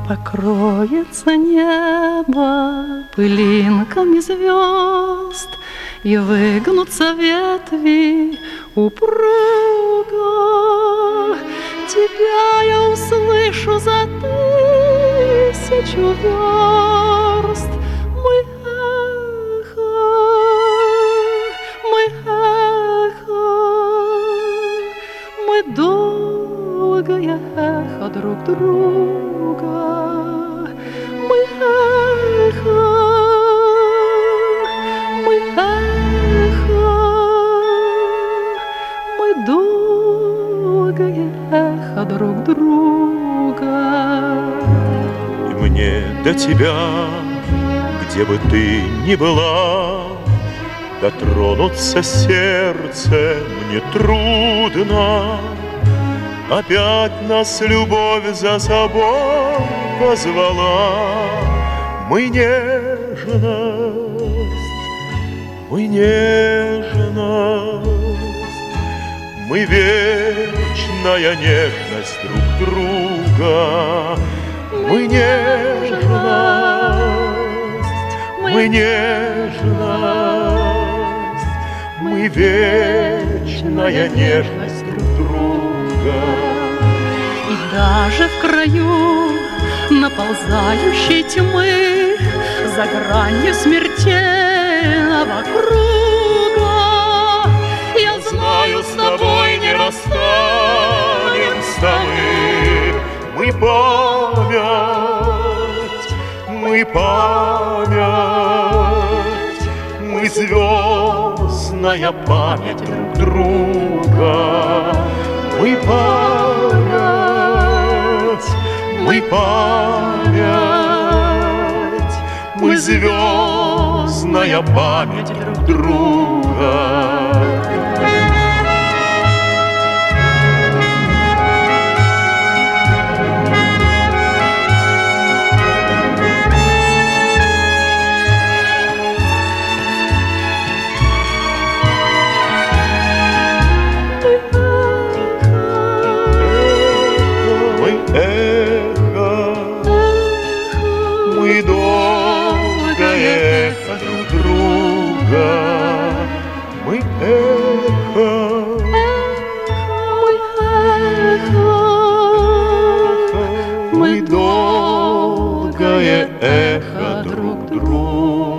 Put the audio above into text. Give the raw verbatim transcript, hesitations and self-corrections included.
Покроется небо пылинками звезд, и выгнутся ветви упруго. Тебя я услышу за тысячу верст. Мой эхо, мой эхо, мы долгое эхо друг друга. Мой эхо, мой эхо, мы долгое эхо друг друга. И мне до тебя, где бы ты ни была, дотронуться сердце мне трудно. Опять нас любовь за собой позвала. Мы нежность, мы нежность, мы вечная нежность друг друга. Мы нежность, мы нежность, мы вечная нежность друг друга. И даже в краю наползающей тьмы, за гранью смертельного круга, я знаю, с тобой не расстанемся мы. Мы память, мы память, мы звездная память друг друга. Мы память, мы память, мы звездная память друг друга. Мы долгое эхо друг друга. Мы эхо, мы мы долгое эхо друг друга.